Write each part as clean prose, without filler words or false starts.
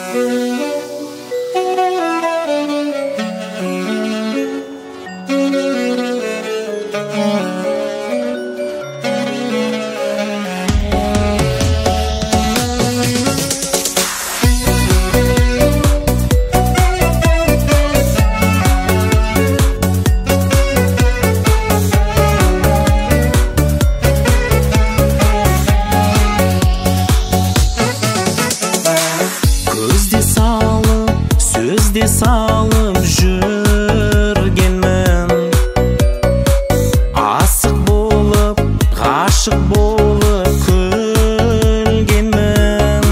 Сөзде салып жүргенмін, асық болып, ғашық болып күлгенмін.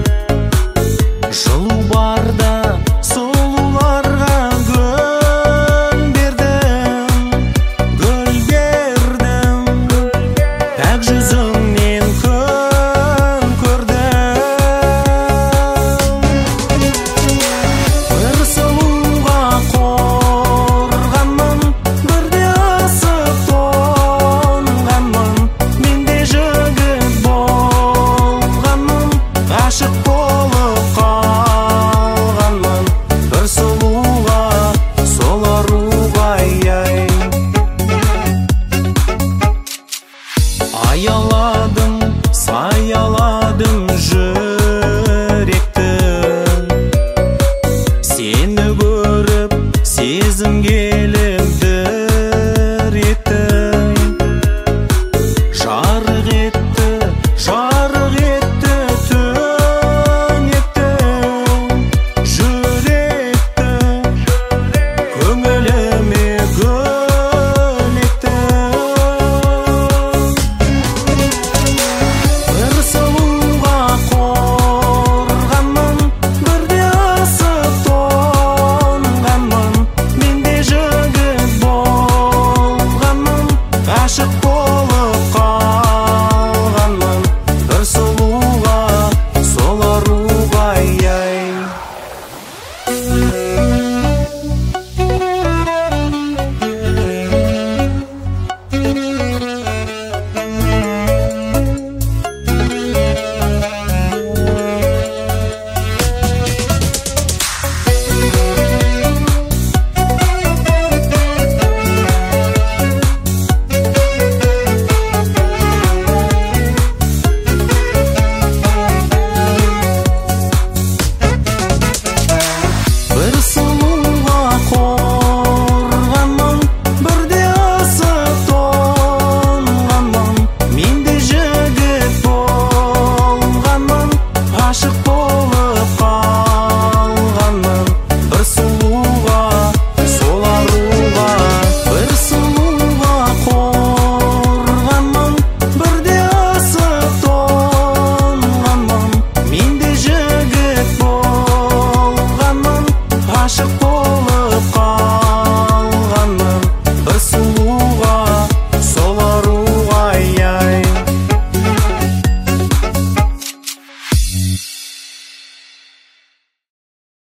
Жылу барда сұлуларға гүл бердім, пәк жүзіңнен күн көрдім. Аяладым, саяладым жүректі, сені көріп сезім келіп дір етті. Жарық етті түн етті, жүректі көңіліме гүл етті. Ғашық болып қалғанмын, бір сұлуға, сол аруға, ғашық болып